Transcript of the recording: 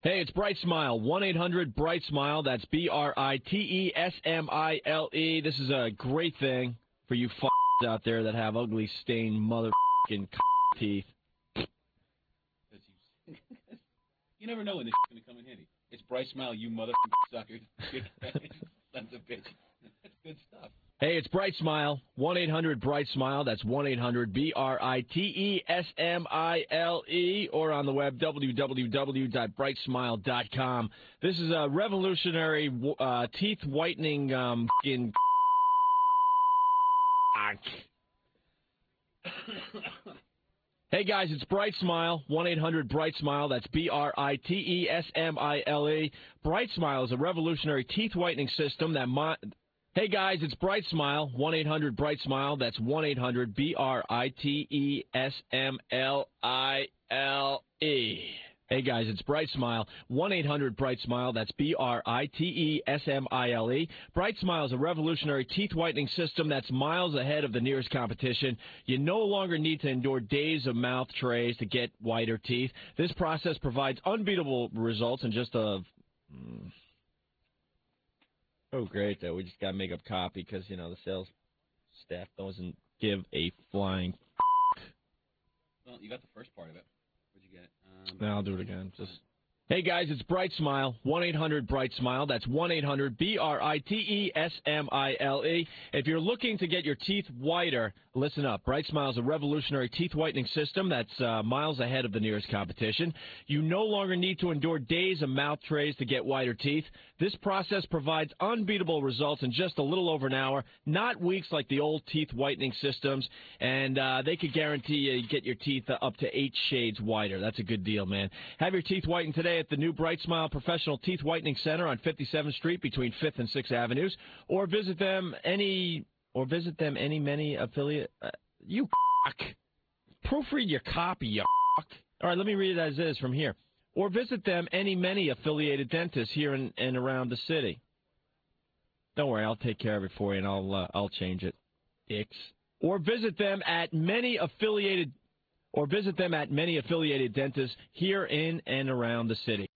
Hey, it's Bright Smile. 1-800-BRIGHT-SMILE. That's BRITESMILE. This is a great thing for you out there that have ugly, stained motherfucking teeth. You never know when this is going to come in handy. It's Bright Smile, you motherfucking suckers. Sons of bitch. That's good stuff. Hey, it's Bright Smile. 1-800-BRIGHT-SMILE. That's 1-800-BRITESMILE. Or on the web, www.brightsmile.com. This is a revolutionary teeth whitening Hey, guys, it's Bright Smile. 1-800-BRIGHT-SMILE. That's BRITESMILE. Bright Smile is a revolutionary teeth whitening system that Hey, guys, it's Bright Smile. 1-800-BRIGHT-SMILE. That's 1-800-BRITESMILE. Hey, guys, it's Bright Smile. 1-800-BRIGHT-SMILE. That's BRITESMILE. Bright Smile is a revolutionary teeth whitening system that's miles ahead of the nearest competition. You no longer need to endure days of mouth trays to get whiter teeth. This process provides unbeatable results in just a... Oh, great, though. We just got to make up copy because, you know, the sales staff doesn't give a flying Well, you got the first part of it. Where'd you get it? No, I'll do it again. Hey, guys, it's Bright Smile. 1-800-BRIGHT-SMILE. That's 1-800-BRITESMILE. If you're looking to get your teeth whiter, listen up. Bright Smile is a revolutionary teeth whitening system that's miles ahead of the nearest competition. You no longer need to endure days of mouth trays to get whiter teeth. This process provides unbeatable results in just a little over an hour, not weeks like the old teeth whitening systems, and they could guarantee you get your teeth up to 8 shades whiter. That's a good deal, man. Have your teeth whitened today at the new Bright Smile Professional Teeth Whitening Center on 57th Street between 5th and 6th Avenues, or visit them many affiliate. You proofread your copy, you. All right, let me read it as is from here. Or visit them many affiliated dentists here and around the city. Don't worry, I'll take care of it for you, and I'll change it. Dicks. Or visit them at many affiliated dentists here in and around the city.